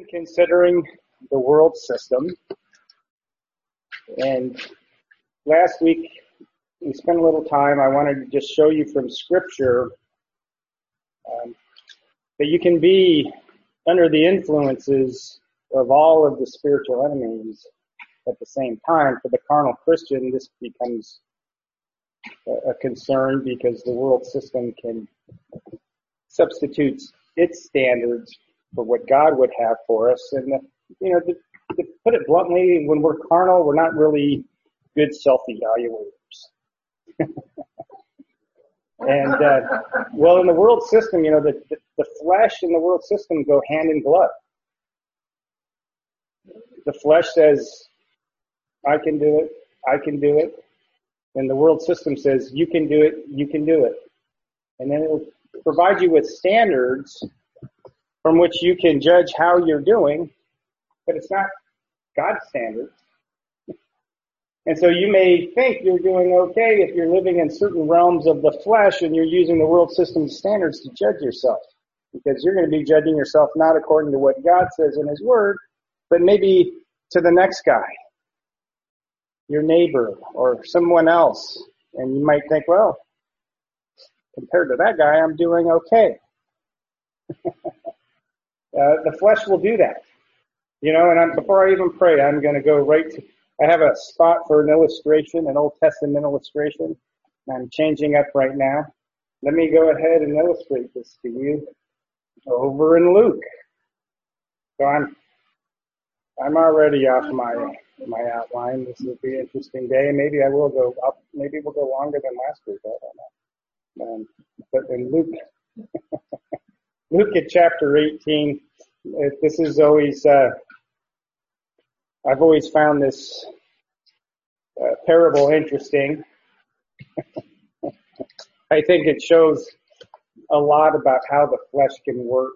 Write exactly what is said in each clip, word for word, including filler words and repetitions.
Considering the world system. And last week we spent a little time. I wanted to just show you from Scripture um, that you can be under the influences of all of the spiritual enemies at the same time. For the carnal Christian, this becomes a, a concern because the world system can substitute its standards for what God would have for us. And, uh, you know, to, to put it bluntly, when we're carnal, we're not really good self-evaluators. and, uh, well, in the world system, you know, the, the, the flesh and the world system go hand in glove. The flesh says, I can do it, I can do it. And the world system says, you can do it, you can do it. And then it'll provide you with standards from which you can judge how you're doing, but it's not God's standards. And so you may think you're doing okay if you're living in certain realms of the flesh and you're using the world system's standards to judge yourself, because you're going to be judging yourself not according to what God says in His Word, but maybe to the next guy, your neighbor, or someone else. And you might think, well, compared to that guy, I'm doing okay. Uh, the flesh will do that, you know, and I'm, before I even pray, I'm going to go right to, I have a spot for an illustration, an Old Testament illustration. I'm changing up right now. Let me go ahead and illustrate this to you over in Luke. So I'm, I'm already off my, my outline. This will be an interesting day, and maybe I will go up, maybe we'll go longer than last week. I don't know. Um, but in Luke, Luke at chapter eighteen, this is always, uh, I've always found this uh, parable interesting. I think it shows a lot about how the flesh can work.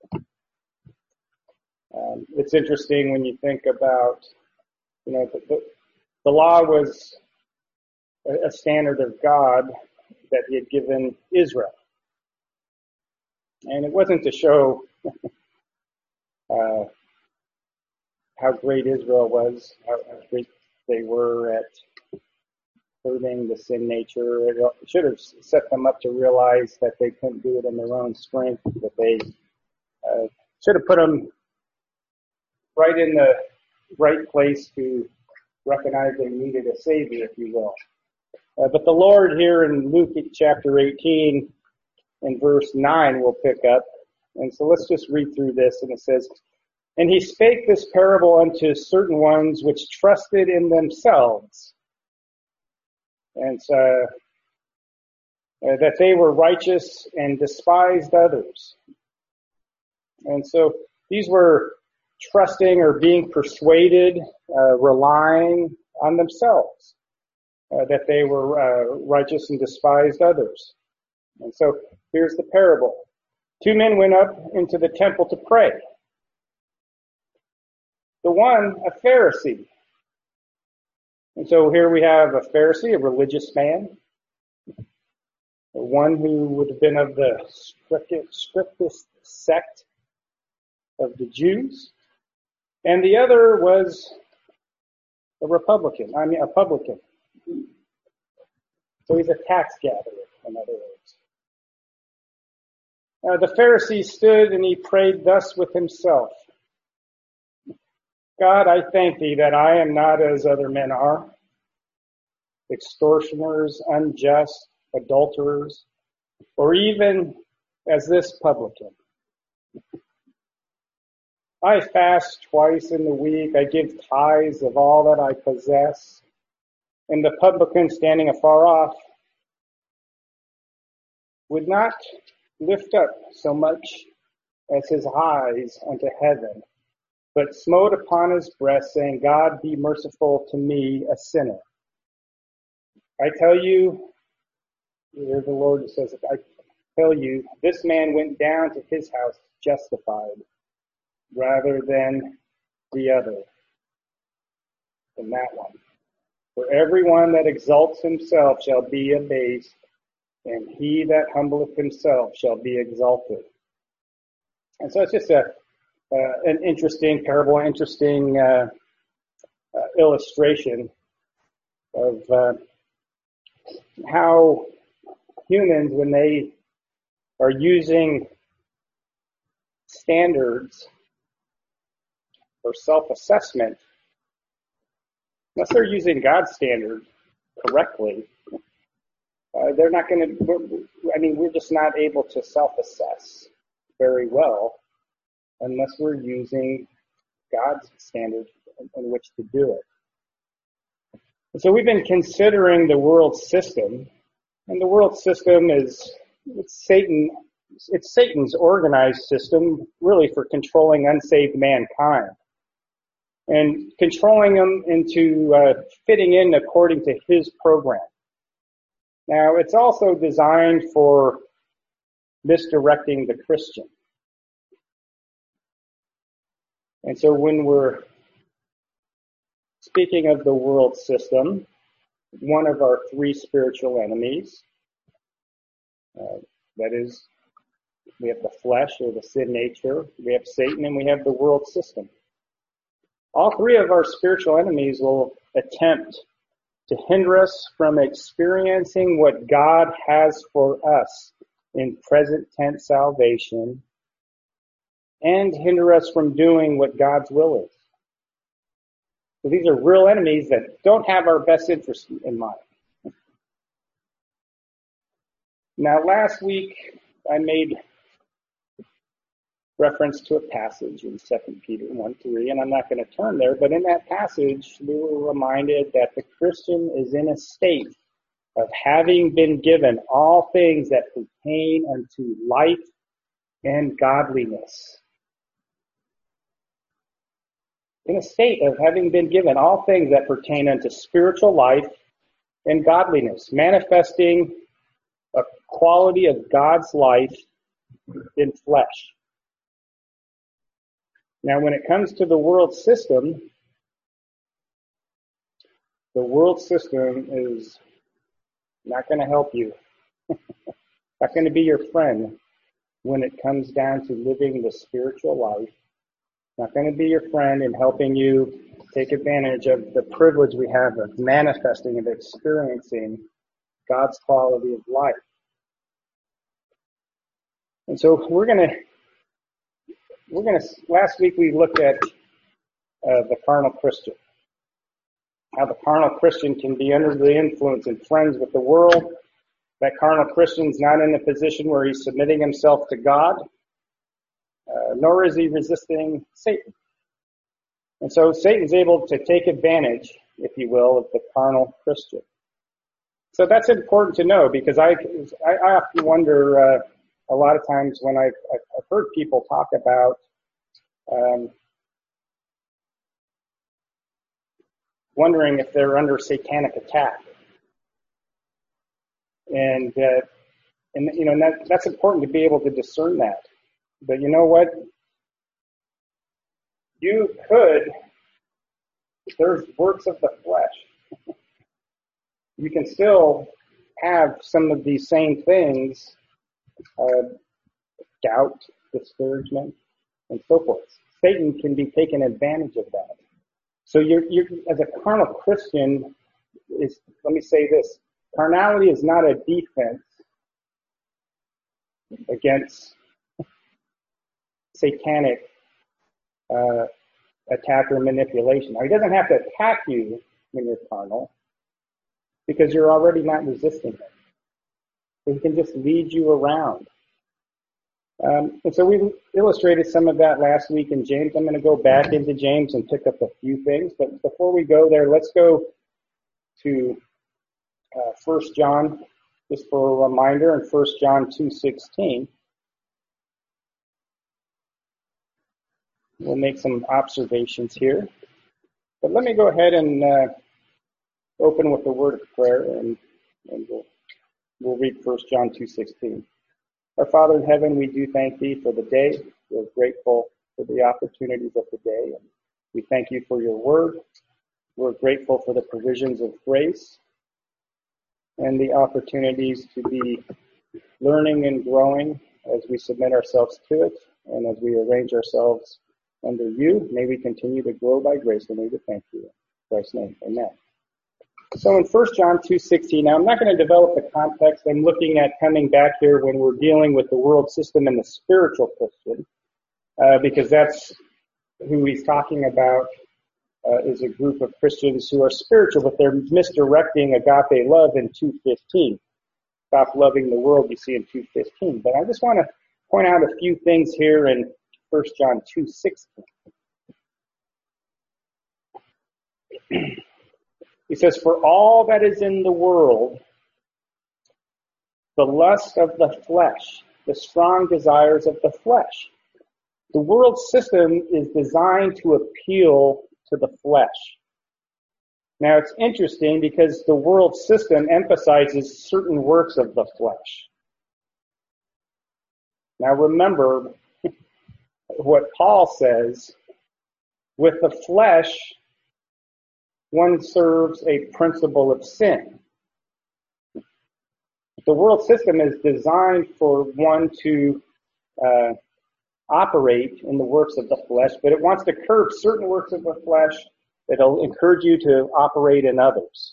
Um, it's interesting when you think about, you know, the, the, the law was a, a standard of God that He had given Israel. And it wasn't to show uh, how great Israel was, how, how great they were at curbing the sin nature. It should have set them up to realize that they couldn't do it in their own strength, that they uh, should have put them right in the right place to recognize they needed a Savior, if you will. Uh, but the Lord here in Luke chapter eighteen, in verse nine, we'll pick up. And so let's just read through this. And it says, and He spake this parable unto certain ones which trusted in themselves, and so, uh, that they were righteous and despised others. And so these were trusting or being persuaded, uh, relying on themselves, uh, that they were uh, righteous and despised others. And so here's the parable. Two men went up into the temple to pray. The one, a Pharisee. And so here we have a Pharisee, a religious man, one who would have been of the strictest, strictest sect of the Jews. And the other was a Republican, I mean a publican. So he's a tax gatherer, in other words. Uh, the Pharisee stood and he prayed thus with himself. God, I thank Thee that I am not as other men are, extortioners, unjust, adulterers, or even as this publican. I fast twice in the week. I give tithes of all that I possess. And the publican, standing afar off, would not lift up so much as his eyes unto heaven, but smote upon his breast, saying, God, be merciful to me, a sinner. I tell you, here the Lord says, I tell you, this man went down to his house justified, rather than the other, than that one. For everyone that exalts himself shall be abased, and he that humbleth himself shall be exalted. And so it's just a uh, an interesting parable, interesting uh, uh, illustration of uh, how humans, when they are using standards for self-assessment, unless they're using God's standard correctly, uh, they're not going to, I mean, we're just not able to self-assess very well unless we're using God's standard in, in which to do it. And so we've been considering the world system, and the world system is it's Satan. It's Satan's organized system, really, for controlling unsaved mankind and controlling them into uh, fitting in according to his program. Now, it's also designed for misdirecting the Christian. And so when we're speaking of the world system, one of our three spiritual enemies, uh, that is, we have the flesh or the sin nature, we have Satan, and we have the world system. All three of our spiritual enemies will attempt to hinder us from experiencing what God has for us in present tense salvation and hinder us from doing what God's will is. So these are real enemies that don't have our best interest in mind. Now, last week I made reference to a passage in Second Peter one three, and I'm not going to turn there, but in that passage we were reminded that the Christian is in a state of having been given all things that pertain unto life and godliness. In a state of having been given all things that pertain unto spiritual life and godliness, manifesting a quality of God's life in flesh. Now, when it comes to the world system, the world system is not going to help you. Not going to be your friend when it comes down to living the spiritual life. Not going to be your friend in helping you take advantage of the privilege we have of manifesting and experiencing God's quality of life. And so we're going to, we're going to, last week we looked at uh, the carnal Christian. How the carnal Christian can be under the influence and friends with the world. That carnal Christian's not in a position where he's submitting himself to God, uh, nor is he resisting Satan. And so Satan's able to take advantage, if you will, of the carnal Christian. So that's important to know, because I, I, I often wonder, uh, a lot of times when I've, I've heard people talk about um, wondering if they're under satanic attack. And, uh, and you know, and that, that's important to be able to discern that. But you know what? You could, there's works of the flesh. You can still have some of these same things, uh, doubt, discouragement, and so forth. Satan can be taking advantage of that. So you're, you're, as a carnal Christian, is, let me say this, carnality is not a defense against satanic uh, attack or manipulation. Now, he doesn't have to attack you when you're carnal, because you're already not resisting him. So he can just lead you around. Um, and so we illustrated some of that last week in James. I'm going to go back into James and pick up a few things. But before we go there, let's go to uh, First John, just for a reminder, in First John two sixteen. We'll make some observations here. But let me go ahead and uh, open with the word of prayer, and, and we'll, we'll read First John two sixteen. Our Father in heaven, we do thank thee for the day. We're grateful for the opportunities of the day. And we thank you for your word. We're grateful for the provisions of grace and the opportunities to be learning and growing as we submit ourselves to it and as we arrange ourselves under you. May we continue to grow by grace, and may we thank you. In Christ's name, amen. So in First John two sixteen, now I'm not going to develop the context. I'm looking at coming back here when we're dealing with the world system and the spiritual Christian, uh, because that's who he's talking about, uh, is a group of Christians who are spiritual, but they're misdirecting agape love in two fifteen. Stop loving the world, you see in two fifteen. But I just want to point out a few things here in First John two sixteen. He says, for all that is in the world, the lust of the flesh, the strong desires of the flesh. The world system is designed to appeal to the flesh. Now it's interesting because the world system emphasizes certain works of the flesh. Now remember what Paul says, with the flesh, one serves a principle of sin. The world system is designed for one to uh, operate in the works of the flesh, but it wants to curb certain works of the flesh that'll encourage you to operate in others.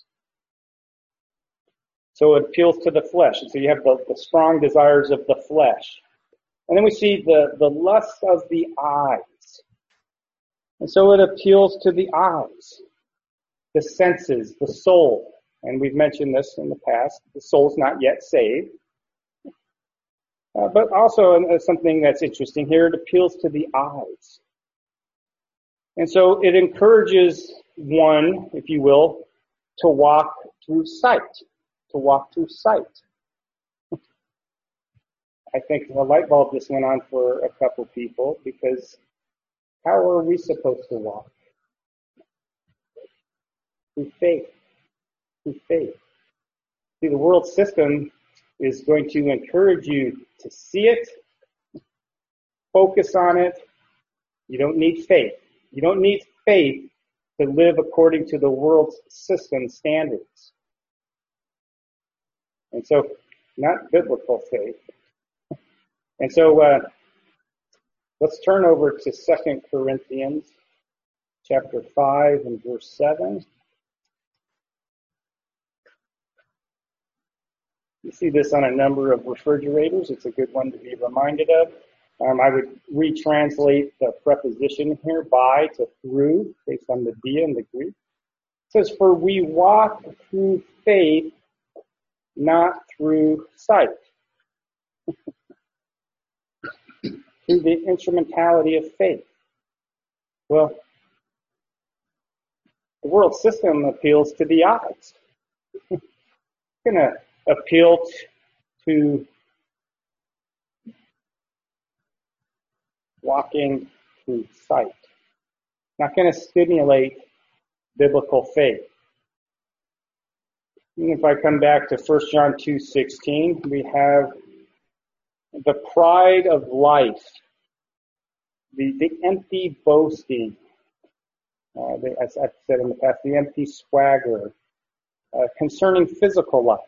So it appeals to the flesh. And so you have the, the strong desires of the flesh. And then we see the, the lust of the eyes. And so it appeals to the eyes, the senses, the soul. And we've mentioned this in the past. The soul's not yet saved. Uh, but also uh, something that's interesting here, it appeals to the eyes. And so it encourages one, if you will, to walk through sight, to walk through sight. I think the light bulb just went on for a couple people, because how are we supposed to walk? Through faith. Through faith. See, the world system is going to encourage you to see it, focus on it. You don't need faith. You don't need faith to live according to the world's system standards. And so, not biblical faith. And so, uh, let's turn over to Second Corinthians chapter five and verse seven. You see this on a number of refrigerators. It's a good one to be reminded of. Um, I would retranslate the preposition here, by, to through, based on the dia in the Greek. It says, for we walk through faith, not through sight. Through the instrumentality of faith. Well, the world system appeals to the eyes. It's going to appeal to walking through sight. Not going to stimulate biblical faith. And if I come back to First John two sixteen, we have the pride of life, the, the empty boasting, uh, the, as I've said in the past, the empty swagger, uh, concerning physical life.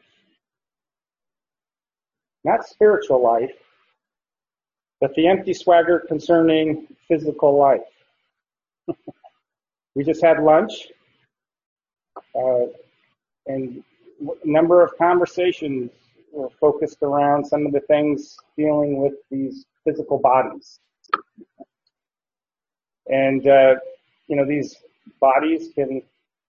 Not spiritual life, but the empty swagger concerning physical life. We just had lunch, uh, and a number of conversations were focused around some of the things dealing with these physical bodies. And, uh, you know, these bodies can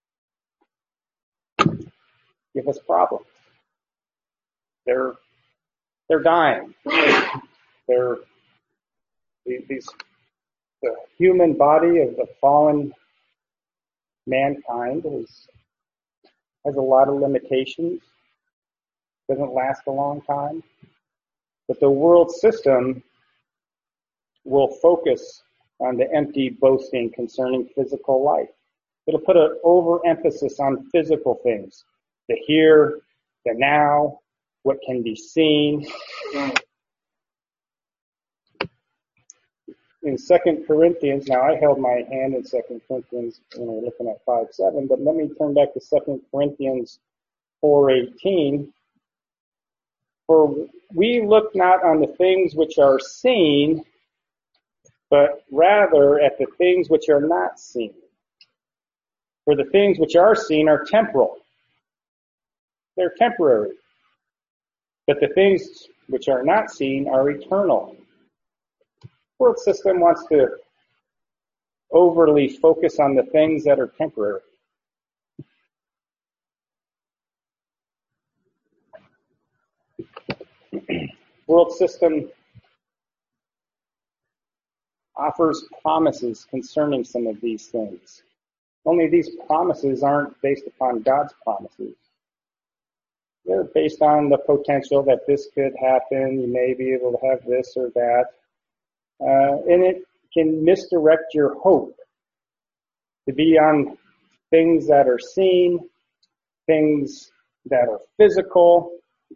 give us problems. They're They're dying. They're these the human body of the fallen mankind is, has a lot of limitations. Doesn't last a long time. But the world system will focus on the empty boasting concerning physical life. It'll put an overemphasis on physical things, the here, the now, what can be seen. In Second Corinthians, now I held my hand in Second Corinthians when we were looking at five seven, but let me turn back to Second Corinthians four eighteen. For we look not on the things which are seen, but rather at the things which are not seen. For the things which are seen are temporal. They're temporary. But the things which are not seen are eternal. The world system wants to overly focus on the things that are temporary. World system offers promises concerning some of these things. Only these promises aren't based upon God's promises. They're based on the potential that this could happen. You may be able to have this or that. Uh, and it can misdirect your hope to be on things that are seen, things that are physical.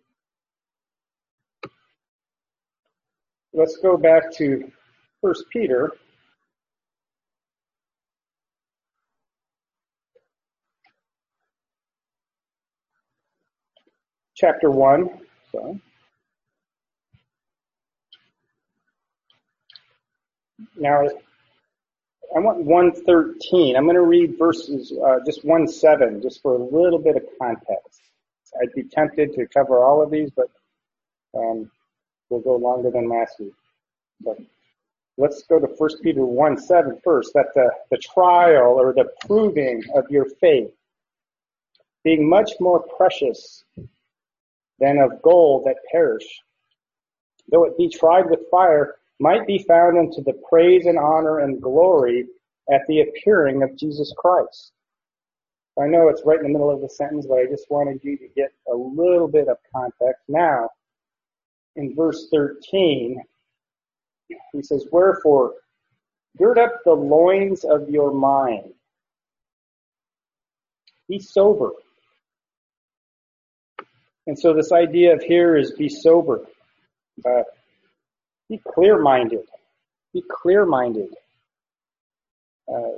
Let's go back to First Peter. Chapter one. So, now, I want one thirteen. I'm going to read verses, uh, just one seven, just for a little bit of context. I'd be tempted to cover all of these, but um, we'll go longer than last week. But let's go to First Peter one seven first. That the, the trial or the proving of your faith, being much more precious than of gold that perish, though it be tried with fire, might be found unto the praise and honor and glory at the appearing of Jesus Christ. I know it's right in the middle of the sentence, but I just wanted you to get a little bit of context. Now, in verse thirteen, he says, wherefore, gird up the loins of your mind. Be sober. And so this idea of here is be sober. Uh, be clear-minded. Be clear-minded. Uh,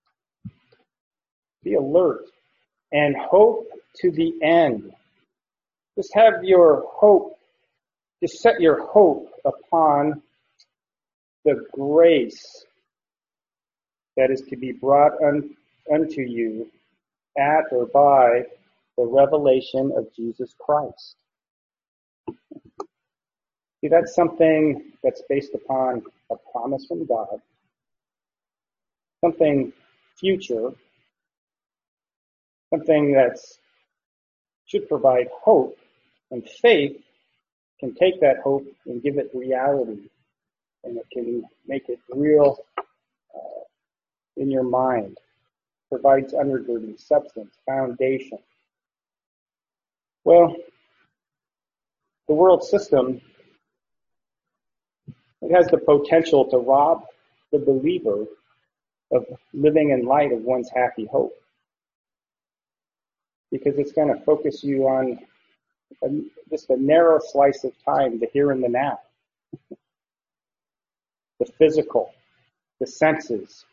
be alert. And hope to the end. Just have your hope, just set your hope upon the grace that is to be brought un, unto you at or by the revelation of Jesus Christ. See, that's something that's based upon a promise from God, something future, something that should provide hope, and faith can take that hope and give it reality, and it can make it real uh, in your mind, provides undergirding, substance, foundation. Well, the world system, it has the potential to rob the believer of living in light of one's happy hope, because it's going to focus you on a, just a narrow slice of time, the here and the now, the physical, the senses,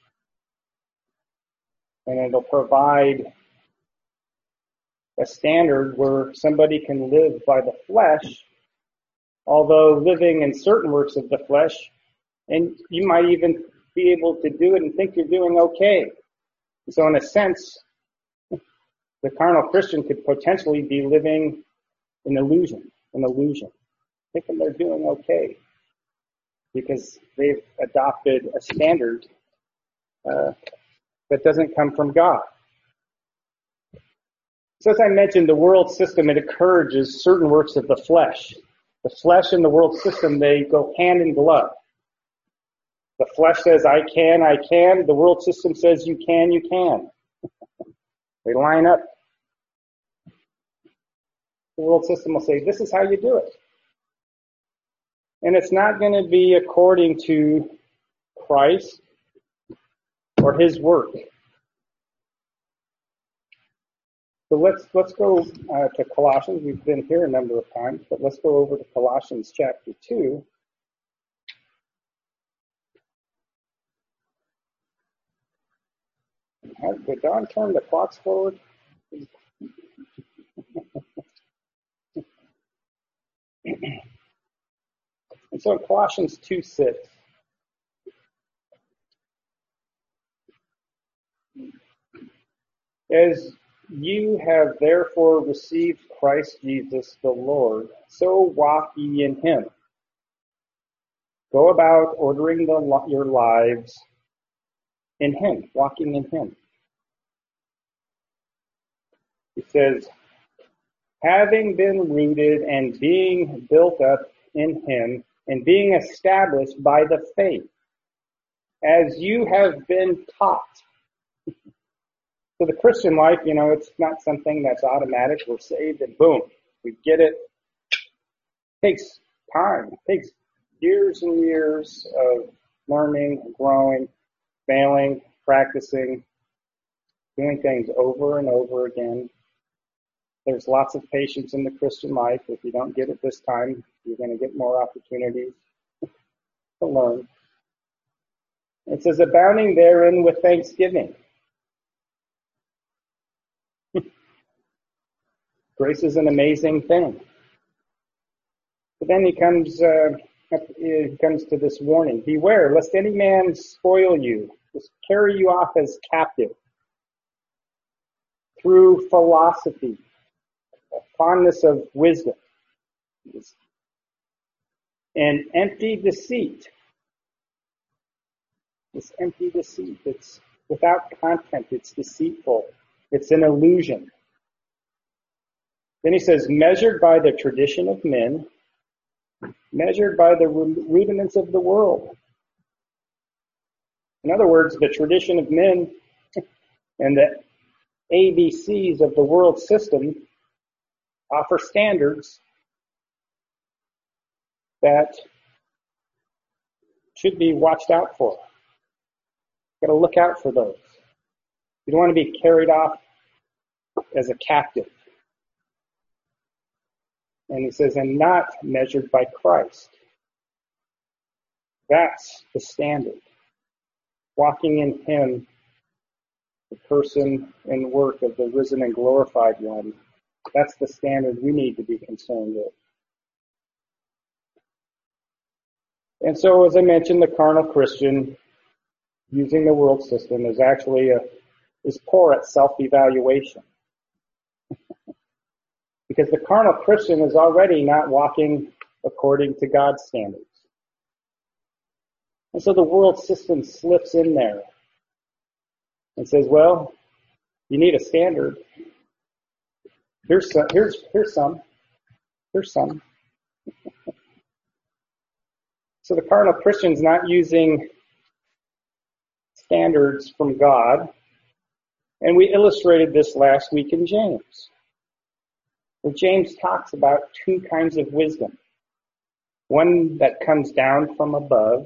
and it'll provide a standard where somebody can live by the flesh, although living in certain works of the flesh, and you might even be able to do it and think you're doing okay. So in a sense, the carnal Christian could potentially be living an illusion, an illusion, thinking they're doing okay because they've adopted a standard uh, that doesn't come from God. So as I mentioned, the world system, it encourages certain works of the flesh. The flesh and the world system, they go hand in glove. The flesh says, I can, I can. The world system says, you can, you can. They line up. The world system will say, this is how you do it. And it's not going to be according to Christ or his work. So let's let's go uh, to Colossians. We've been here a number of times, but let's go over to Colossians chapter two. Did Don turn the clocks forward? And so in Colossians two six, As you have therefore received Christ Jesus the Lord, so walk ye in him. Go about ordering the, your lives in him, walking in him. He says, having been rooted and being built up in him, and being established by the faith, as you have been taught. So the Christian life, you know, it's not something that's automatic. We're saved and boom, we get it. It takes time. It takes years and years of learning, growing, failing, practicing, doing things over and over again. There's lots of patience in the Christian life. If you don't get it this time, you're going to get more opportunities to learn. It says, abounding therein with thanksgiving. Grace is an amazing thing. But then he comes, uh, he comes to this warning. Beware, lest any man spoil you, just carry you off as captive through philosophy, a fondness of wisdom, and empty deceit. This empty deceit, it's without content, it's deceitful, it's an illusion. Then he says, measured by the tradition of men, measured by the rudiments of the world. In other words, the tradition of men and the A B Cs of the world system offer standards that should be watched out for. Got to look out for those. You don't want to be carried off as a captive. And he says, and not measured by Christ. That's the standard. Walking in him, the person and work of the risen and glorified one. That's the standard we need to be concerned with. And so, as I mentioned, the carnal Christian, using the world system, is actually a, is poor at self-evaluation. Because the carnal Christian is already not walking according to God's standards. And so the world system slips in there and says, well, you need a standard. Here's some, here's, here's some, here's some. So the carnal Christian's not using standards from God. And we illustrated this last week in James. Where James talks about two kinds of wisdom. One that comes down from above,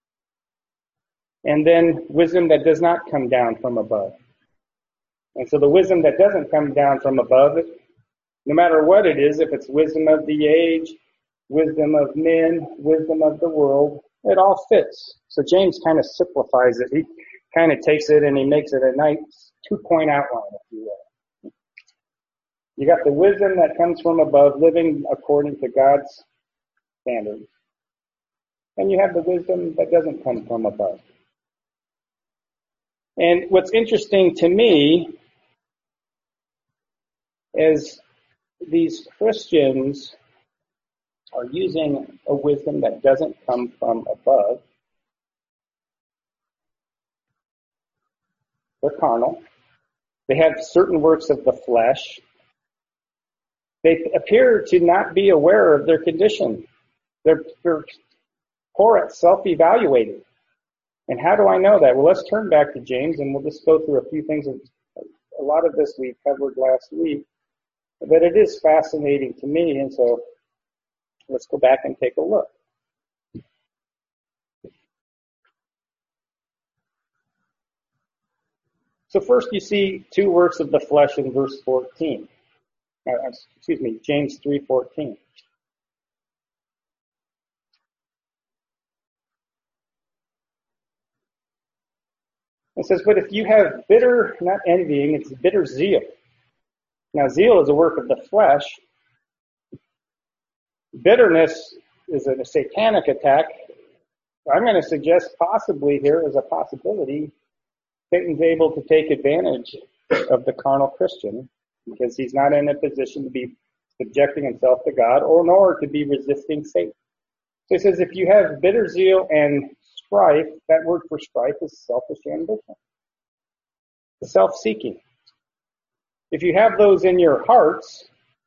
and then wisdom that does not come down from above. And so the wisdom that doesn't come down from above, no matter what it is, if it's wisdom of the age, wisdom of men, wisdom of the world, it all fits. So James kind of simplifies it. He kind of takes it and he makes it a nice two-point outline, if you will. You got the wisdom that comes from above, living according to God's standards. And you have the wisdom that doesn't come from above. And what's interesting to me is these Christians are using a wisdom that doesn't come from above. They're carnal. They have certain works of the flesh. They appear to not be aware of their condition. They're, they're poor at self-evaluating. And how do I know that? Well, let's turn back to James, and we'll just go through a few things. A lot of this we covered last week. But it is fascinating to me, and so let's go back and take a look. So first you see two works of the flesh in verse fourteen. Uh, excuse me, James three fourteen. It says, but if you have bitter, not envying, it's bitter zeal. Now zeal is a work of the flesh. Bitterness is a satanic attack. I'm going to suggest possibly here is a possibility Satan's able to take advantage of the carnal Christian because he's not in a position to be subjecting himself to God or nor to be resisting Satan. So he says if you have bitter zeal and strife, that word for strife is selfish ambition, self-seeking. If you have those in your hearts,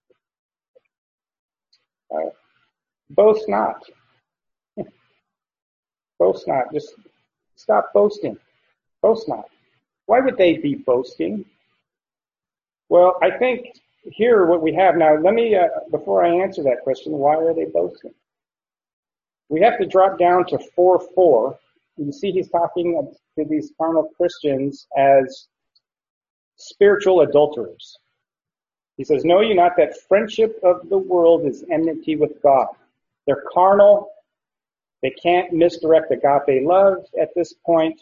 uh, boast not. Boast not. Just stop boasting. Boast not. Why would they be boasting? Well, I think here what we have now, let me, uh, before I answer that question, why are they boasting? We have to drop down to four four. You see he's talking to these carnal Christians as spiritual adulterers. He says, know you not that friendship of the world is enmity with God. They're carnal. They can't misdirect agape love at this point.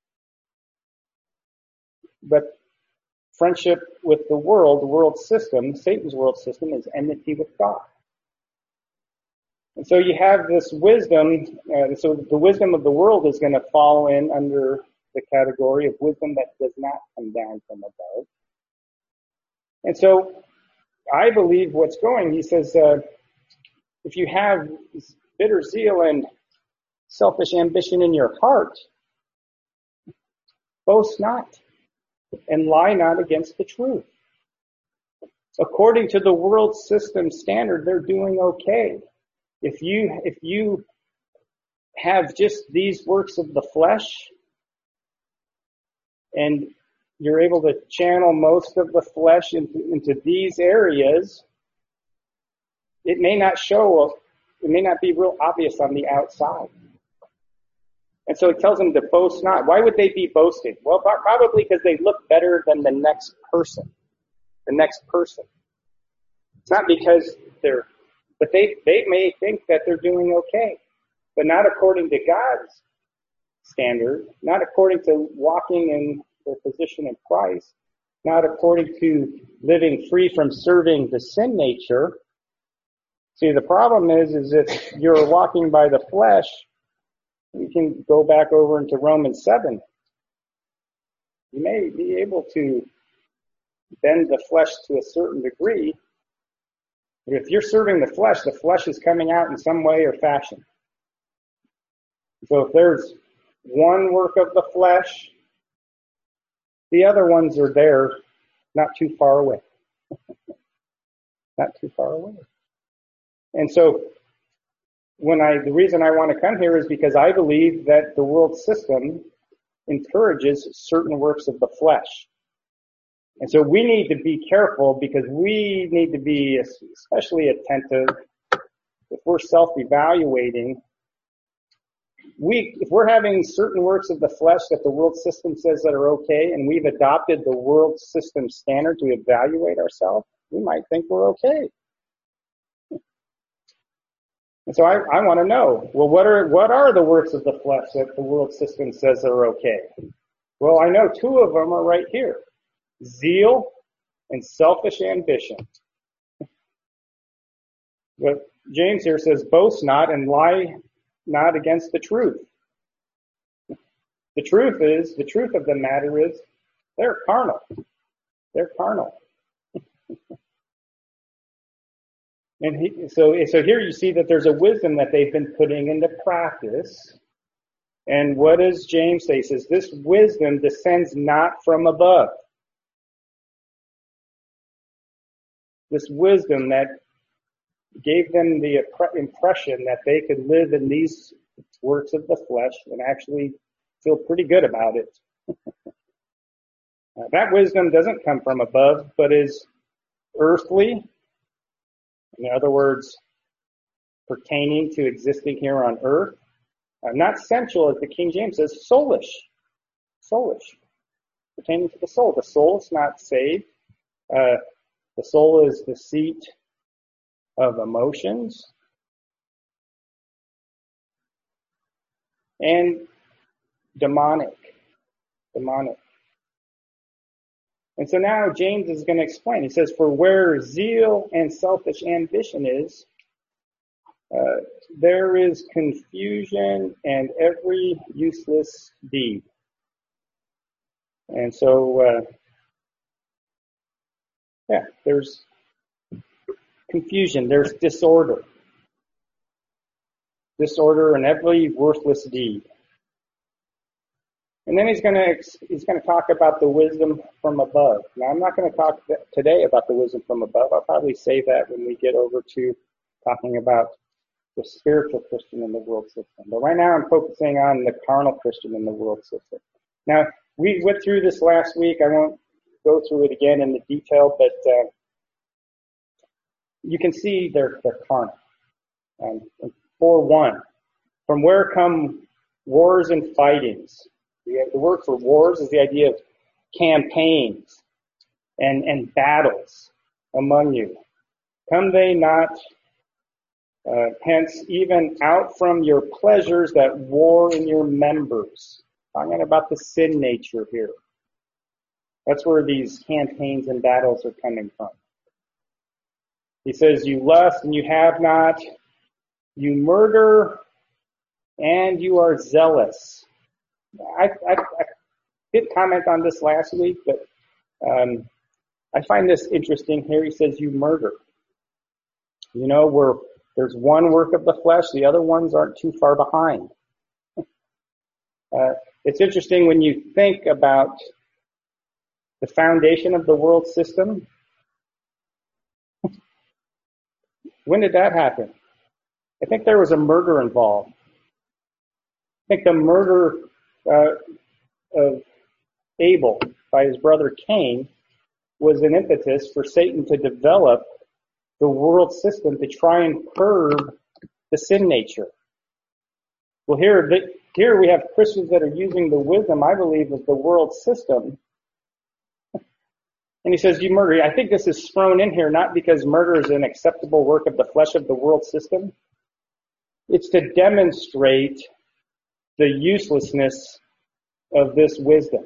But friendship with the world, the world system, Satan's world system, is enmity with God. And so you have this wisdom, uh, so the wisdom of the world is going to fall in under the category of wisdom that does not come down from above. And so I believe what's going, he says, uh, if you have bitter zeal and selfish ambition in your heart, boast not and lie not against the truth. According to the world system standard, they're doing okay. If you, if you have just these works of the flesh and you're able to channel most of the flesh into, into these areas, it may not show, it may not be real obvious on the outside. And so it tells them to boast not. Why would they be boasting? Well, probably because they look better than the next person. The next person. It's not because they're, but they, they may think that they're doing okay. But not according to God's standard, not according to walking in their position in Christ, not according to living free from serving the sin nature. See, the problem is, is if you're walking by the flesh, we can go back over into Romans seven. You may be able to bend the flesh to a certain degree. But if you're serving the flesh, the flesh is coming out in some way or fashion. So if there's one work of the flesh, the other ones are there, not too far away. Not too far away. And so when I, the reason I want to come here is because I believe that the world system encourages certain works of the flesh. And so we need to be careful because we need to be especially attentive if we're self-evaluating. We, if we're having certain works of the flesh that the world system says that are okay, and we've adopted the world system standard to evaluate ourselves, we might think we're okay. And so I, I want to know, well, what are, what are the works of the flesh that the world system says are okay? Well, I know two of them are right here. Zeal and selfish ambition. But James here says, boast not and lie not against the truth. The truth is, the truth of the matter is, they're carnal. They're carnal. And he, so, so here you see that there's a wisdom that they've been putting into practice. And what does James say? He says, this wisdom descends not from above. This wisdom that gave them the impression that they could live in these works of the flesh and actually feel pretty good about it. uh, that wisdom doesn't come from above, but is earthly. In other words, pertaining to existing here on earth. Uh, not sensual, as the King James says, soulish. Soulish. Pertaining to the soul. The soul is not saved. Uh, the soul is the seat of emotions. And demonic. Demonic. And so now James is going to explain. He says, for where zeal and selfish ambition is, uh, there is confusion and every useless deed. And so, uh, yeah, there's confusion, there's disorder. Disorder in every worthless deed. And then he's going to he's going to talk about the wisdom from above. Now, I'm not going to talk today about the wisdom from above. I'll probably say that when we get over to talking about the spiritual Christian in the world system. But right now I'm focusing on the carnal Christian in the world system. Now, we went through this last week. I won't go through it again in the detail, but uh, you can see they're, they're carnal. Um, for one, from where come wars and fightings? The, the word for wars is the idea of campaigns and, and battles among you. Come they not uh, hence even out from your pleasures that war in your members? Talking about the sin nature here. That's where these campaigns and battles are coming from. He says, you lust and you have not, you murder and you are zealous. I, I, I did comment on this last week, but um, I find this interesting here. He says, you murder. You know, where there's one work of the flesh, the other ones aren't too far behind. Uh, it's interesting when you think about the foundation of the world system. When did that happen? I think there was a murder involved. I think the murder uh, of Abel by his brother Cain was an impetus for Satan to develop the world system to try and curb the sin nature. Well, here, here we have Christians that are using the wisdom, I believe, of the world system. And he says, you murder. I think this is thrown in here not because murder is an acceptable work of the flesh of the world system. It's to demonstrate the uselessness of this wisdom.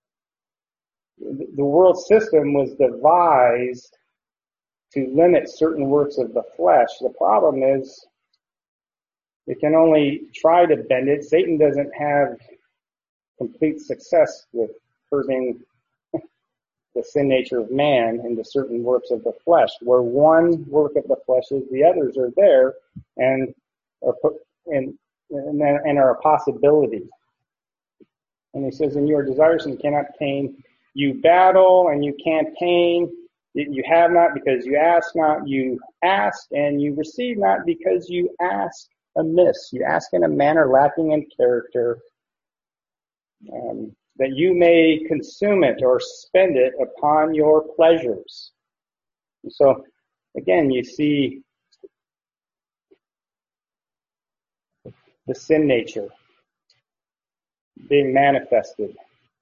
The world system was devised to limit certain works of the flesh. The problem is it can only try to bend it. Satan doesn't have complete success with curbing the sin nature of man into certain works of the flesh. Where one work of the flesh is, the others are there and are put and and, and are a possibility. And he says, "In your desires and you cannot obtain, you battle and you campaign. You have not because you ask not. You ask and you receive not because you ask amiss. You ask in a manner lacking in character, um, that you may consume it or spend it upon your pleasures." And so, again, you see the sin nature being manifested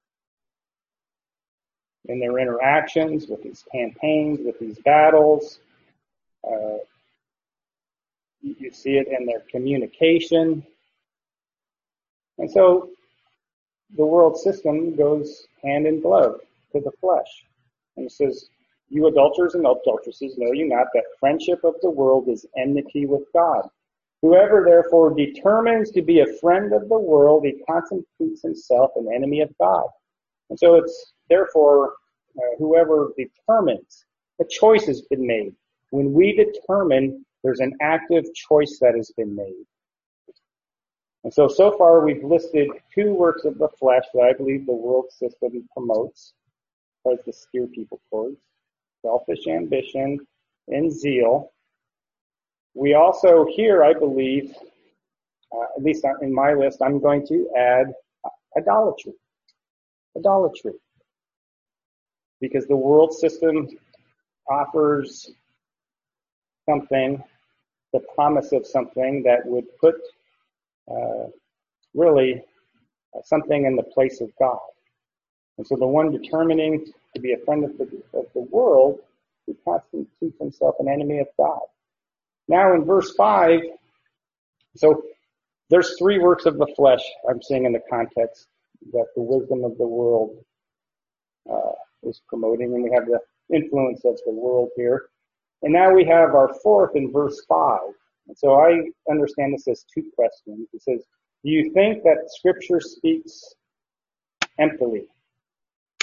in their interactions with these campaigns, with these battles. Uh, you see it in their communication. And so the world system goes hand in glove to the flesh. And it says, you adulterers and adulteresses, know you not that friendship of the world is enmity with God? Whoever therefore determines to be a friend of the world, he constitutes himself an enemy of God. And so it's therefore uh, whoever determines, a choice has been made. When we determine, there's an active choice that has been made. And so, so far we've listed two works of the flesh that I believe the world system promotes, tries to steer people towards: selfish ambition and zeal. We also here, I believe, uh, at least in my list, I'm going to add idolatry. Idolatry. Because the world system offers something, the promise of something that would put uh, really uh, something in the place of God. And so the one determining to be a friend of the, of the world, he constitutes himself an enemy of God. Now in verse five, so there's three works of the flesh I'm seeing in the context that the wisdom of the world uh, is promoting, and we have the influence of the world here. And now we have our fourth in verse five. And so I understand this as two questions. It says, do you think that Scripture speaks emptily?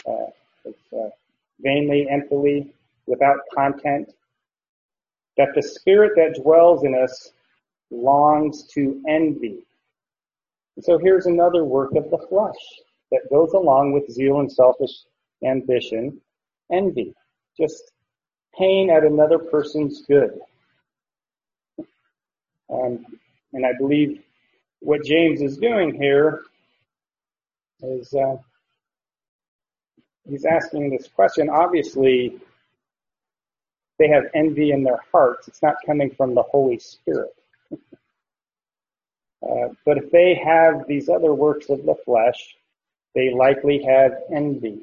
Uh, it's uh, vainly, emptily, without content. That the spirit that dwells in us longs to envy. And so here's another work of the flesh that goes along with zeal and selfish ambition, envy. Just pain at another person's good. Um, and I believe what James is doing here is uh, he's asking this question. Obviously, they have envy in their hearts. It's not coming from the Holy Spirit. Uh, but if they have these other works of the flesh, they likely have envy.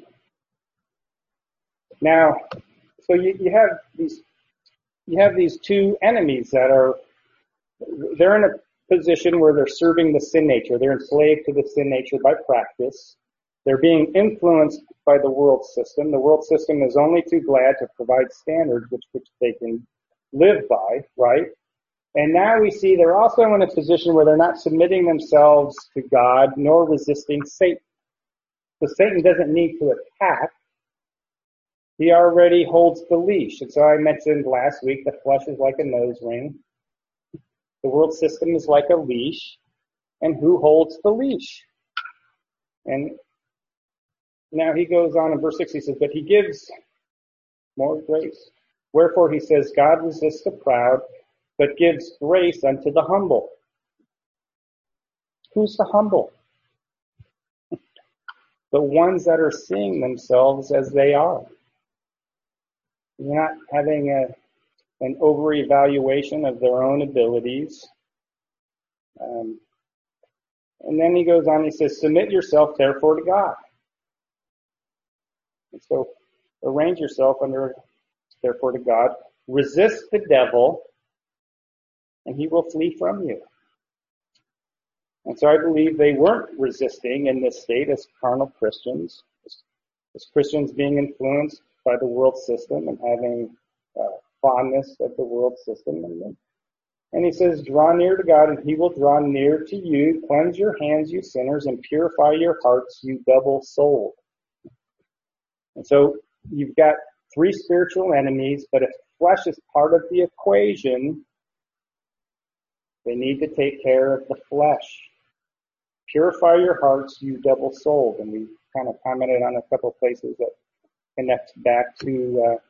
Now, so you, you have these you have these two enemies that are they're in a position where they're serving the sin nature. They're enslaved to the sin nature by practice. They're being influenced by the world system. The world system is only too glad to provide standards which, which they can live by, right? And now we see they're also in a position where they're not submitting themselves to God nor resisting Satan. So Satan doesn't need to attack. He already holds the leash. And so I mentioned last week the flesh is like a nose ring. The world system is like a leash. And who holds the leash? And now he goes on in verse six, he says, but he gives more grace. Wherefore he says, God resists the proud, but gives grace unto the humble. Who's the humble? The ones that are seeing themselves as they are. They're not having a, an over-evaluation of their own abilities. Um, and then he goes on, he says, submit yourself therefore to God. And so arrange yourself under, therefore to God. Resist the devil, and he will flee from you. And so I believe they weren't resisting in this state as carnal Christians, as, as Christians being influenced by the world system and having uh, fondness of the world system. And, and he says, draw near to God, and he will draw near to you. Cleanse your hands, you sinners, and purify your hearts, you double-souled. And so you've got three spiritual enemies, but if flesh is part of the equation, they need to take care of the flesh. Purify your hearts, you double-souled. And we kind of commented on a couple of places that connect back to uh,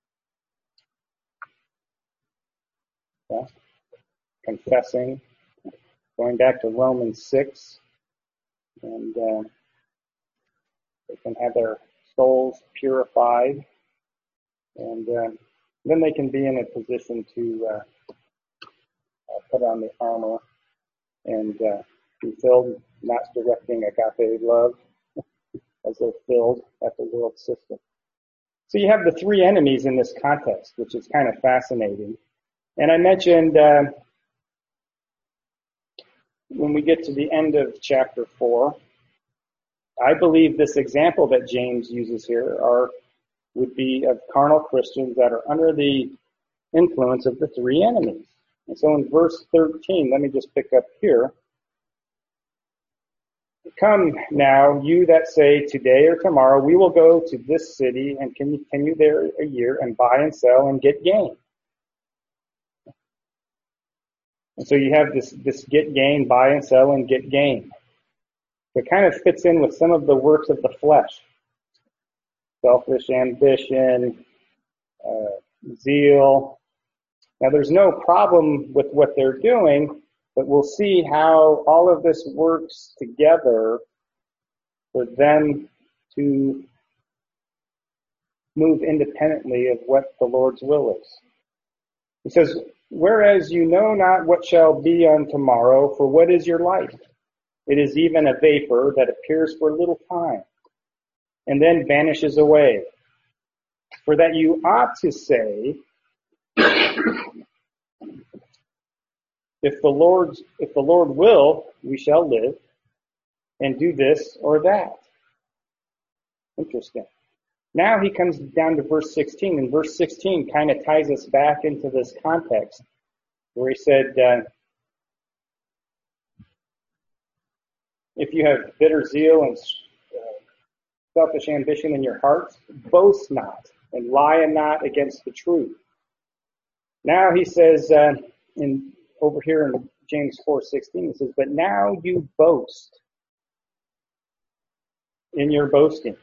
yeah, confessing, going back to Romans six, and uh, they can have their souls purified, and uh, then they can be in a position to uh, uh, put on the armor and uh, be filled, not directing agape love as they're filled at the world system. So you have the three enemies in this context, which is kind of fascinating. And I mentioned uh, when we get to the end of chapter four, I believe this example that James uses here are would be of carnal Christians that are under the influence of the three enemies. And so in verse thirteen, let me just pick up here. Come now, you that say today or tomorrow, we will go to this city and continue there a year and buy and sell and get gain. And so you have this, this get gain, buy and sell and get gain. It kind of fits in with some of the works of the flesh. Selfish ambition, uh, zeal. Now there's no problem with what they're doing, but we'll see how all of this works together for them to move independently of what the Lord's will is. He says, whereas you know not what shall be on tomorrow, for what is your life? It is even a vapor that appears for a little time and then vanishes away. For that you ought to say, if the Lord, if the Lord will, we shall live and do this or that. Interesting. Now he comes down to verse sixteen, and verse sixteen kind of ties us back into this context where he said, uh, if you have bitter zeal and uh, selfish ambition in your hearts, boast not, and lie not against the truth. Now he says, uh, in over here in James four sixteen, he says, but now you boast in your boasting.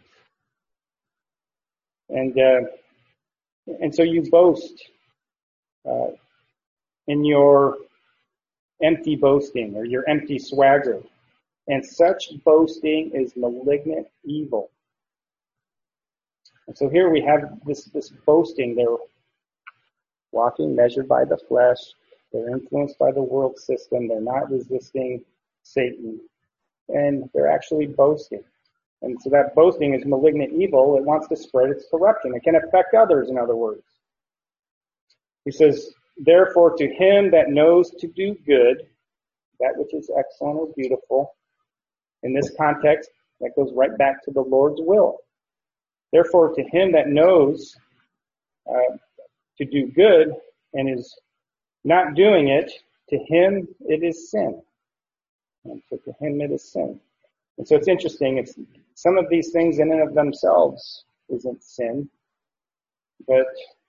And uh, and so you boast uh, in your empty boasting or your empty swagger. And such boasting is malignant evil. And so here we have this, this boasting. They're walking measured by the flesh. They're influenced by the world system. They're not resisting Satan. And they're actually boasting. And so that boasting is malignant evil. It wants to spread its corruption. It can affect others, in other words. He says, therefore to him that knows to do good, that which is excellent or beautiful, in this context, that goes right back to the Lord's will. Therefore, to him that knows uh, to do good and is not doing it, to him it is sin. And so to him it is sin. And so it's interesting. It's some of these things in and of themselves isn't sin, but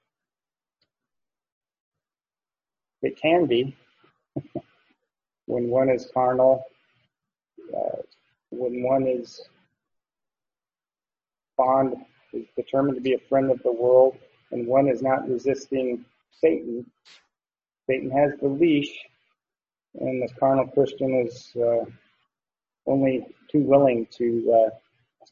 it can be when one is carnal. Uh, when one is fond, is determined to be a friend of the world, and one is not resisting Satan. Satan has the leash, and the carnal Christian is uh, only too willing to uh,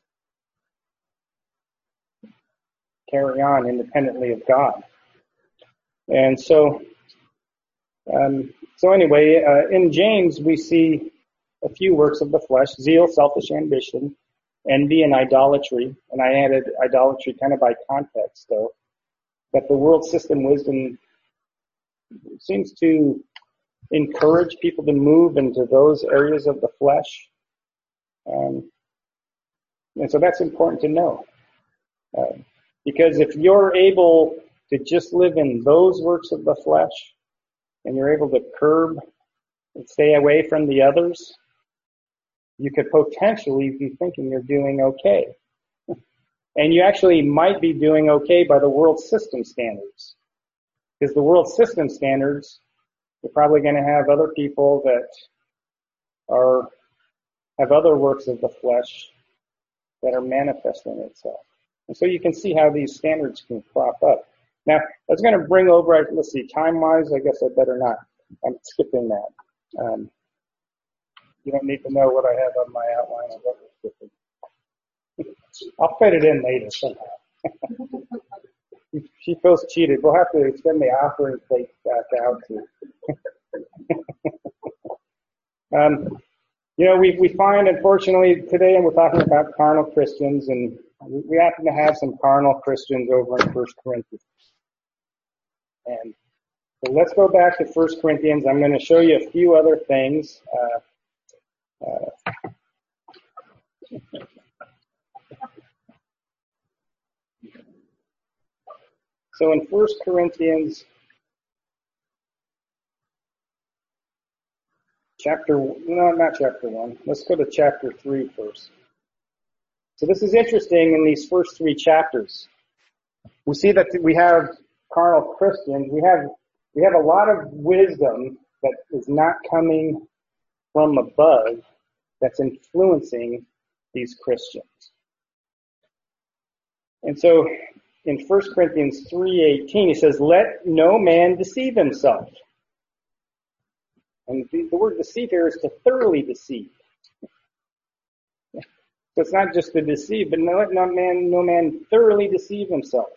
carry on independently of God. And so, um, so anyway, uh, in James we see a few works of the flesh: zeal, selfish ambition, envy, and idolatry. And I added idolatry kind of by context, though. But the world system wisdom seems to encourage people to move into those areas of the flesh. Um, and so that's important to know. Uh, because if you're able to just live in those works of the flesh, and you're able to curb and stay away from the others, you could potentially be thinking you're doing okay. And you actually might be doing okay by the world system standards. Because the world system standards, you're probably going to have other people that are have other works of the flesh that are manifesting itself. And so you can see how these standards can crop up. Now, I was going to bring over, let's see, time-wise, I guess I better not. I'm skipping that. Um, You don't need to know what I have on my outline of what we're skipping. I'll fit it in later somehow. She feels cheated. We'll have to send the offering plate back out to. um, you know, we we find, unfortunately, today, and we're talking about carnal Christians, and we happen to have some carnal Christians over in First Corinthians. And so let's go back to First Corinthians. I'm going to show you a few other things. Uh, Uh, so in First Corinthians chapter, no, not chapter one. Let's go to chapter three first. So this is interesting in these first three chapters. We see that we have carnal Christians. We have, we have a lot of wisdom that is not coming from above, that's influencing these Christians. And so in First Corinthians three eighteen, he says, let no man deceive himself. And the, the word deceive here is to thoroughly deceive. So it's not just to deceive, but no, let no man, no man thoroughly deceive himself.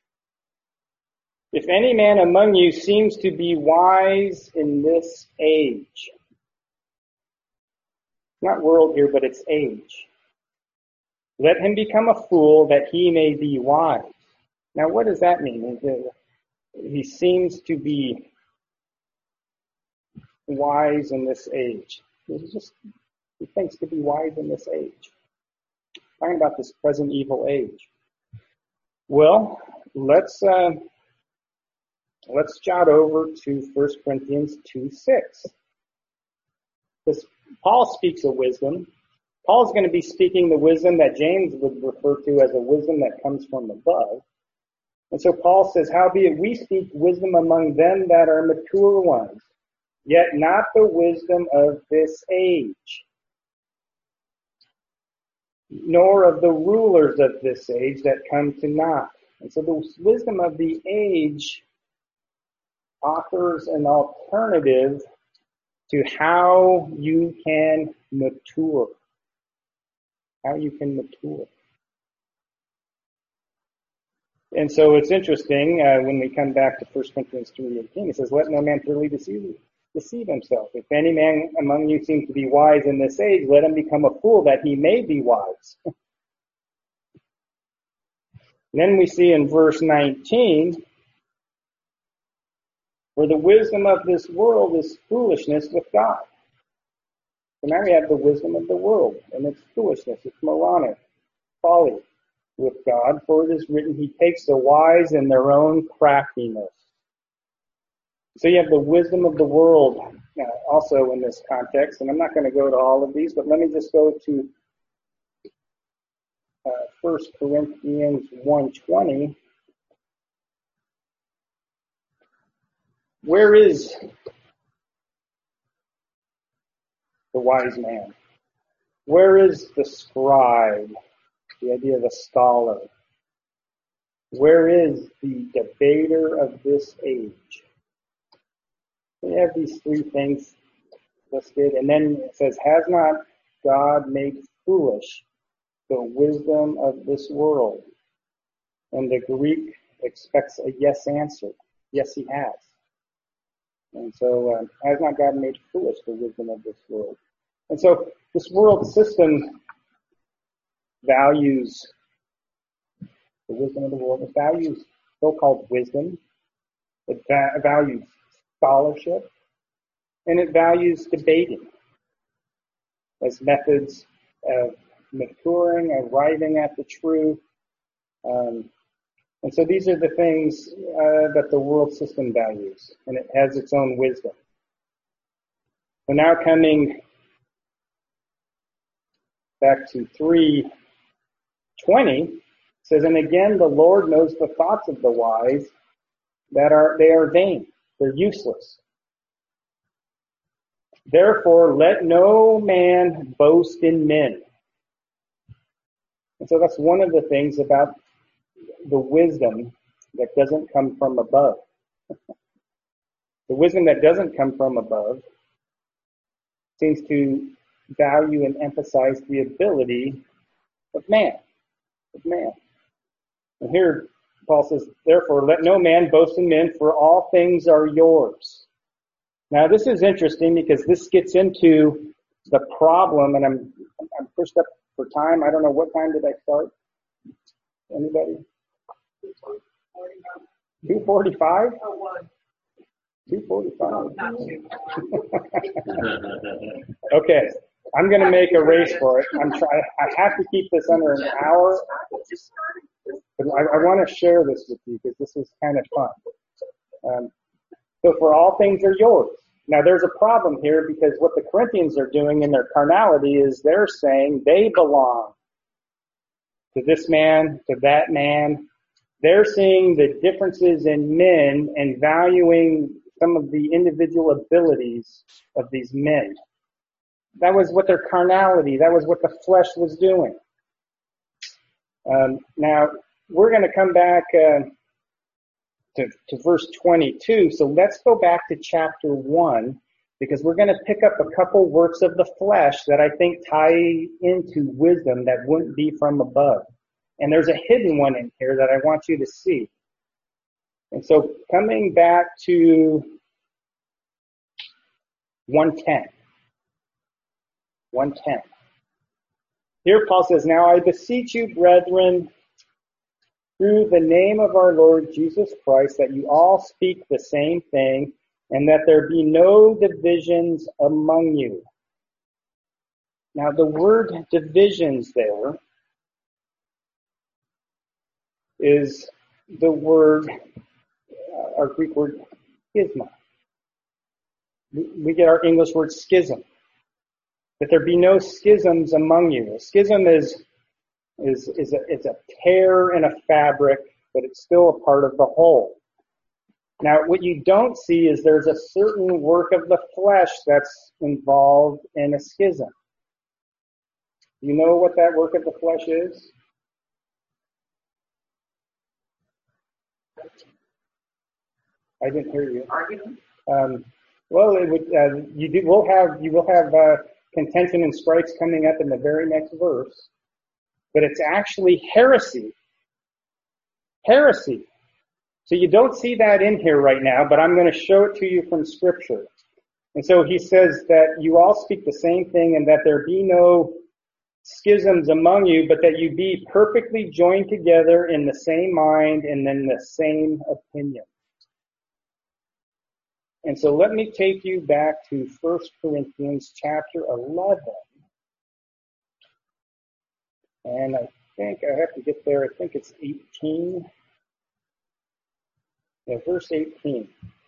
If any man among you seems to be wise in this age, not world here, but it's age. Let him become a fool that he may be wise. Now, what does that mean? He seems to be wise in this age. He's just, he thinks to be wise in this age. Talking about this present evil age. Well, let's uh, let's jot over to First Corinthians two six. This Paul speaks of wisdom. Paul's going to be speaking the wisdom that James would refer to as a wisdom that comes from above. And so Paul says, howbeit we speak wisdom among them that are mature ones, yet not the wisdom of this age, nor of the rulers of this age that come to naught. And so the wisdom of the age offers an alternative to how you can mature. How you can mature. And so it's interesting uh, when we come back to First Corinthians three eighteen, it says, let no man thoroughly deceive, deceive himself. If any man among you seems to be wise in this age, let him become a fool that he may be wise. Then we see in verse nineteen, where the wisdom of this world is foolishness with God. So now we have the wisdom of the world, and it's foolishness, it's moronic, folly with God, for it is written, he takes the wise in their own craftiness. So you have the wisdom of the world uh, also in this context, and I'm not going to go to all of these, but let me just go to uh, First Corinthians one twenty. Where is the wise man? Where is the scribe? The idea of a scholar. Where is the debater of this age? We have these three things listed, and then it says, has not God made foolish the wisdom of this world? And the Greek expects a yes answer. Yes, he has. And so, uh, has not God made foolish the wisdom of this world? And so, this world system values the wisdom of the world. It values so-called wisdom. It va- values scholarship. And it values debating as methods of maturing, arriving at the truth. Um, and so these are the things uh, that the world system values. And it has its own wisdom. So now coming back to three twenty, says, and again, the Lord knows the thoughts of the wise, that are, they are vain. They're useless. Therefore, let no man boast in men. And so that's one of the things about the wisdom that doesn't come from above. The wisdom that doesn't come from above seems to value and emphasize the ability of man. Of man. And here Paul says, therefore, let no man boast in men, for all things are yours. Now, this is interesting because this gets into the problem, and I'm I'm pushed up for time. I don't know, what time did I start? Anybody? two forty-five? two forty-five. Okay, I'm going to make a race for it. I'm trying. I have to keep this under an hour. But I, I want to share this with you because this is kind of fun. Um, so for all things are yours. Now there's a problem here because what the Corinthians are doing in their carnality is they're saying they belong to this man, to that man. They're seeing the differences in men and valuing some of the individual abilities of these men. That was what their carnality, that was what the flesh was doing. Um, now, we're going to come back uh, to, to verse twenty-two. So let's go back to chapter one, because we're going to pick up a couple works of the flesh that I think tie into wisdom that wouldn't be from above. And there's a hidden one in here that I want you to see. And so coming back to one ten. one ten. Here Paul says, now I beseech you, brethren, through the name of our Lord Jesus Christ, that you all speak the same thing, and that there be no divisions among you. Now the word divisions there is the word, uh, our Greek word, schisma. We get our English word schism. that there be no schisms among you. A schism is is is a, it's a tear in a fabric, but it's still a part of the whole. Now, what you don't see is there's a certain work of the flesh that's involved in a schism. You know what that work of the flesh is? I didn't hear you. Argument? Um, well, it would, uh, you do, will have you will have uh, contention and strikes coming up in the very next verse, but it's actually heresy. Heresy. So you don't see that in here right now, but I'm going to show it to you from Scripture. And so he says that you all speak the same thing, and that there be no schisms among you, but that you be perfectly joined together in the same mind and in the same opinion. And so let me take you back to First Corinthians chapter eleven. And I think I have to get there. I think it's eighteen. Yeah, verse eighteen.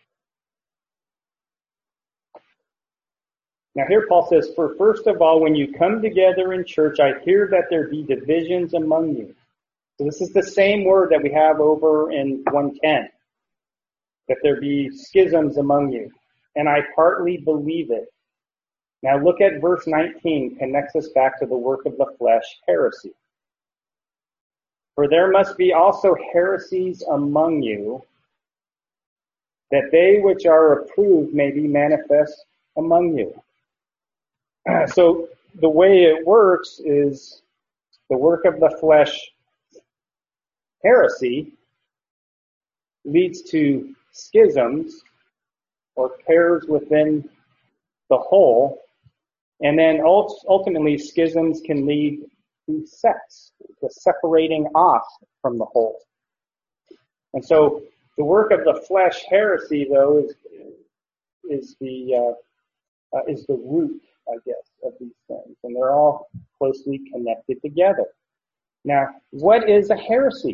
Now here Paul says, for first of all, when you come together in church, I hear that there be divisions among you. So this is the same word that we have over in one ten. That there be schisms among you. And I partly believe it. Now look at verse nineteen, connects us back to the work of the flesh, heresy. For there must be also heresies among you, that they which are approved may be manifest among you. Uh, so the way it works is the work of the flesh, heresy, leads to schisms or pairs within the whole, and then ultimately schisms can lead to sects, the separating off from the whole. And so the work of the flesh, heresy, though, is is the uh, uh, is the root, I guess, of these things, and they're all closely connected together. Now, what is a heresy?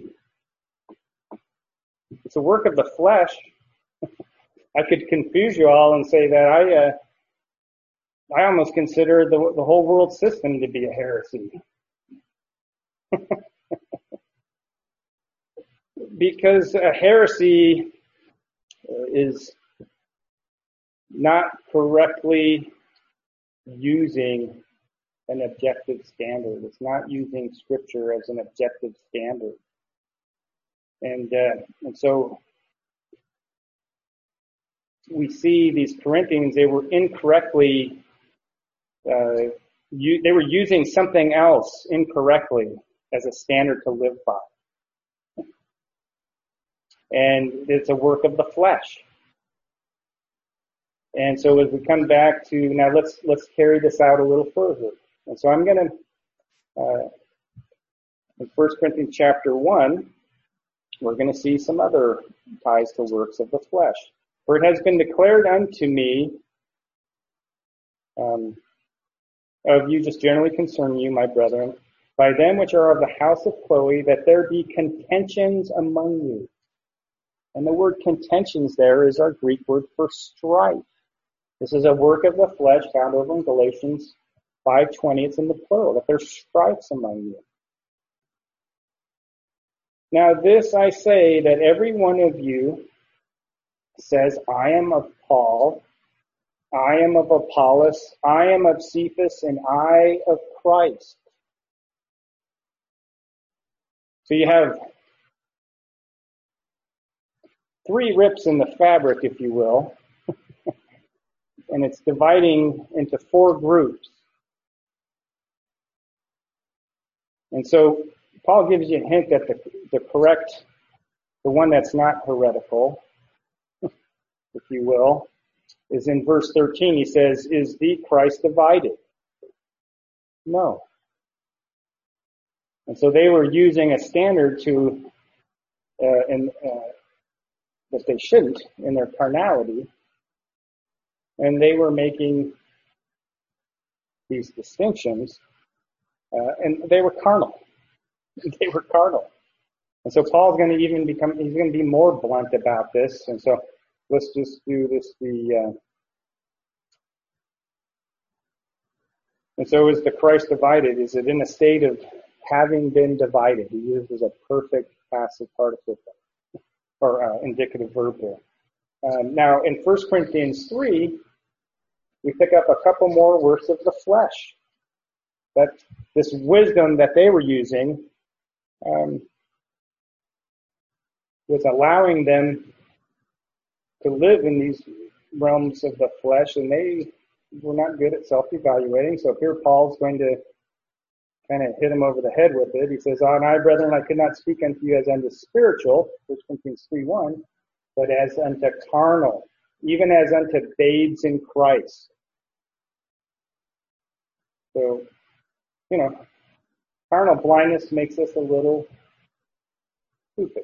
It's a work of the flesh. I could confuse you all and say that I uh, I almost consider the the whole world system to be a heresy. Because a heresy is not correctly using an objective standard. It's not using Scripture as an objective standard. And uh, and so we see these Corinthians, they were incorrectly, uh, u- they were using something else incorrectly as a standard to live by. And it's a work of the flesh. And so as we come back to, now let's let's carry this out a little further. And so I'm going to, uh, in First Corinthians chapter one, we're going to see some other ties to works of the flesh. For it has been declared unto me, um, of you just generally concerning you, my brethren, by them which are of the house of Chloe, that there be contentions among you. And the word contentions there is our Greek word for strife. This is a work of the flesh found over in Galatians five twenty. It's in the plural, that there's strifes among you. Now this I say, that every one of you says, I am of Paul, I am of Apollos, I am of Cephas, and I of Christ. So you have three rips in the fabric, if you will, and it's dividing into four groups. And so Paul gives you a hint that the, the correct, the one that's not heretical, if you will, is in verse thirteen. He says, is the Christ divided? No. And so they were using a standard to, uh, and uh, that they shouldn't in their carnality, and they were making these distinctions, uh, and they were carnal. They were carnal. And so Paul's going to even become, he's going to be more blunt about this. And so let's just do this, the, uh, And so is the Christ divided? Is it in a state of having been divided? He uses a perfect passive participle or uh, indicative verb there. Um, now, in First Corinthians three, we pick up a couple more works of the flesh. That this wisdom that they were using um, was allowing them to live in these realms of the flesh, and they were not good at self-evaluating. So here Paul's going to kind of hit him over the head with it. He says, "And I, brethren, I could not speak unto you as unto spiritual," First Corinthians three one, "but as unto carnal, even as unto babes in Christ." So, you know, carnal blindness makes us a little stupid.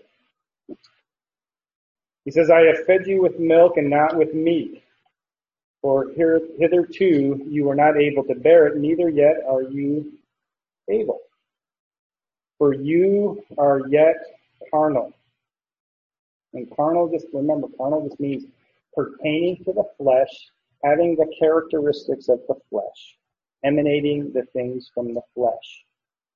He says, "I have fed you with milk and not with meat. For here, hitherto you were not able to bear it, neither yet are you able. For you are yet carnal." And carnal, just remember, carnal just means pertaining to the flesh, having the characteristics of the flesh, emanating the things from the flesh.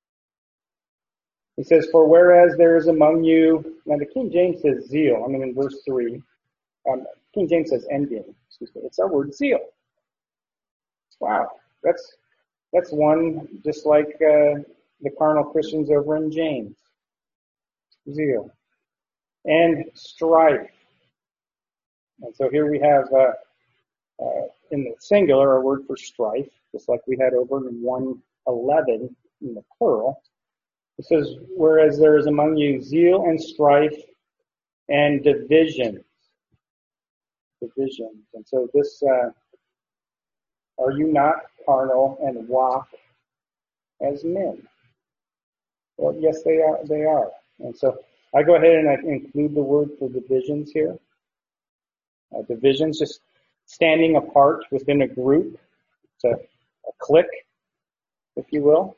He says, "For whereas there is among you," now the King James says zeal, I mean in verse three, um, King James says envying, excuse me, it's our word zeal. Wow, that's that's one just like uh, the carnal Christians over in James. Zeal. And strife. And so here we have uh, uh, in the singular a word for strife, just like we had over in one eleven in the plural. It says, "Whereas there is among you zeal and strife and divisions." Divisions. And so this, uh, "Are you not carnal and walk as men?" Well, yes, they are. They are. And so I go ahead and I include the word for divisions here. Uh, divisions, just standing apart within a group. It's a, a clique, if you will.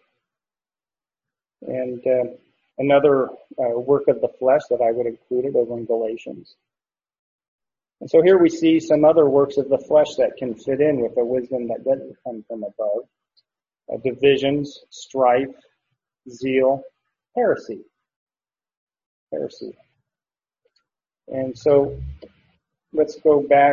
And uh, another uh, work of the flesh that I would include it over in Galatians. And so here we see some other works of the flesh that can fit in with the wisdom that doesn't come from above. Uh, divisions, strife, zeal, heresy. Heresy. And so let's go back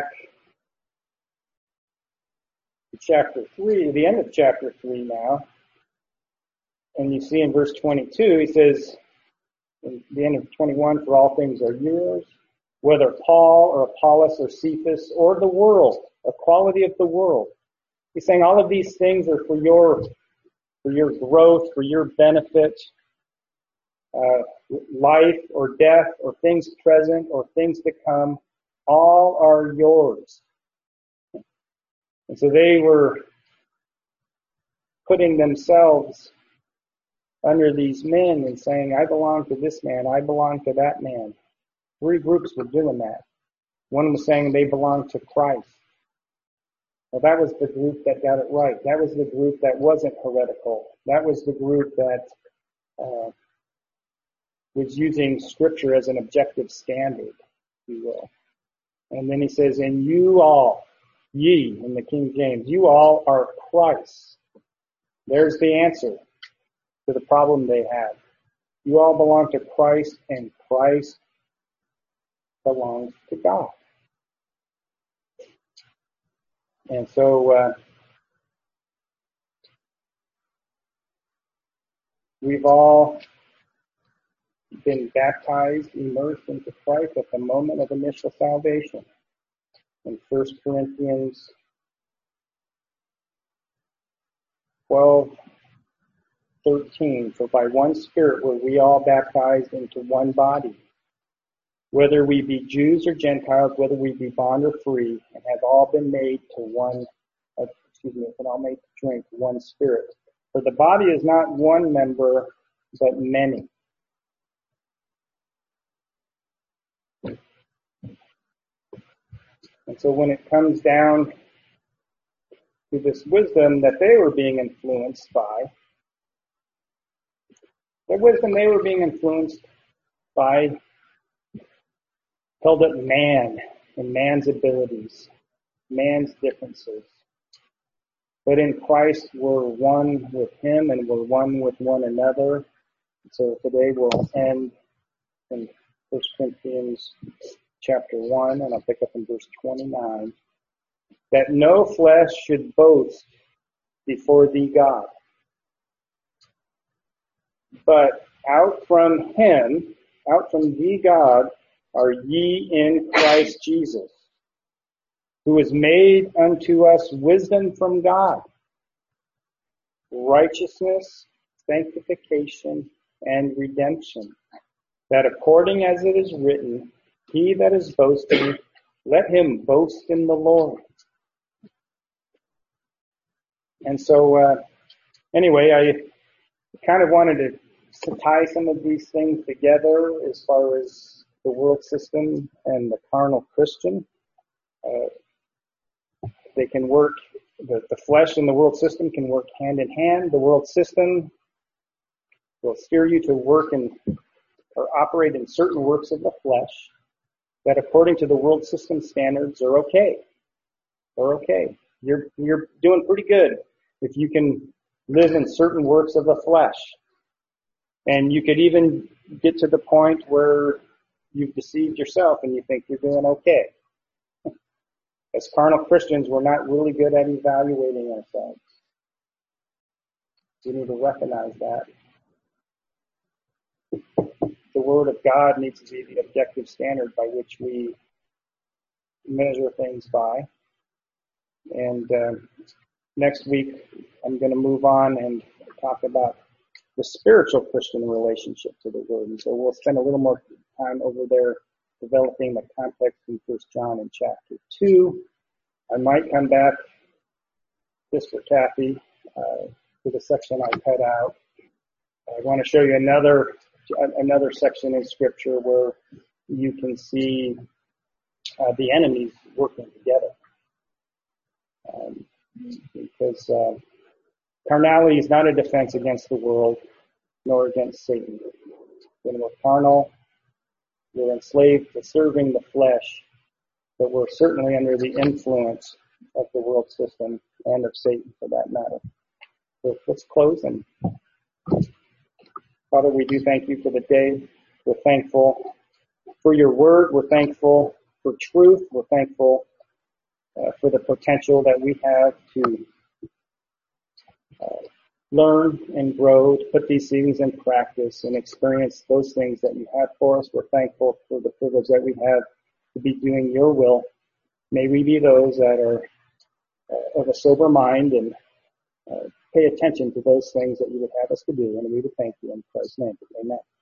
to chapter three, the end of chapter three now. And you see in verse twenty-two, he says, in the end of twenty-one, "For all things are yours, whether Paul or Apollos or Cephas or the world," a quality of the world. He's saying all of these things are for your, for your growth, for your benefit, uh, life or death or things present or things to come, all are yours. And so they were putting themselves under these men and saying, "I belong to this man, I belong to that man." Three groups were doing that. One was saying they belonged to Christ. Well, that was the group that got it right. That was the group that wasn't heretical. That was the group that uh, was using Scripture as an objective standard, if you will. And then he says, "And you all," ye in the King James, "you all are Christ." There's the answer to the problem they had. You all belong to Christ, and Christ belongs to God. And so uh, we've all been baptized, immersed into Christ at the moment of initial salvation. In First Corinthians twelve thirteen, "For by one Spirit were we all baptized into one body, whether we be Jews or Gentiles, whether we be bond or free, and have all been made to one, uh, excuse me, and all made to drink one Spirit. For the body is not one member, but many." And so when it comes down to this wisdom that they were being influenced by, the wisdom they were being influenced by held up man and man's abilities, man's differences. But in Christ, we're one with him and we're one with one another. So today we'll end in First Corinthians chapter one, and I'll pick up in verse twenty-nine. That no flesh should boast before thee, God. But out from him, out from thee, God, are ye in Christ Jesus, who is made unto us wisdom from God, righteousness, sanctification, and redemption, that according as it is written, he that is boasting, let him boast in the Lord. And so, uh, anyway, I kind of wanted to to tie some of these things together as far as the world system and the carnal Christian. Uh, they can work, the, the flesh and the world system can work hand in hand. The world system will steer you to work in or operate in certain works of the flesh that according to the world system standards are okay. They're okay. You're, you're doing pretty good if you can live in certain works of the flesh. And you could even get to the point where you've deceived yourself and you think you're doing okay. As carnal Christians, we're not really good at evaluating ourselves. We need to recognize that. The Word of God needs to be the objective standard by which we measure things by. And uh, next week, I'm going to move on and talk about the spiritual Christian relationship to the Word. And so we'll spend a little more time over there developing the context in First John in chapter two. I might come back just for Kathy uh, to the section I cut out. I want to show you another another section in Scripture where you can see uh, the enemies working together. Um, because uh, carnality is not a defense against the world, nor against Satan. When we're carnal, we're enslaved to serving the flesh, but we're certainly under the influence of the world system and of Satan for that matter. So let's close. And Father, we do thank you for the day. We're thankful for your word. We're thankful for truth. We're thankful uh, for the potential that we have to uh, learn and grow, to put these things in practice and experience those things that you have for us. We're thankful for the privilege that we have to be doing your will. May we be those that are uh, of a sober mind and uh, pay attention to those things that you would have us to do. And we would thank you in Christ's name. Amen.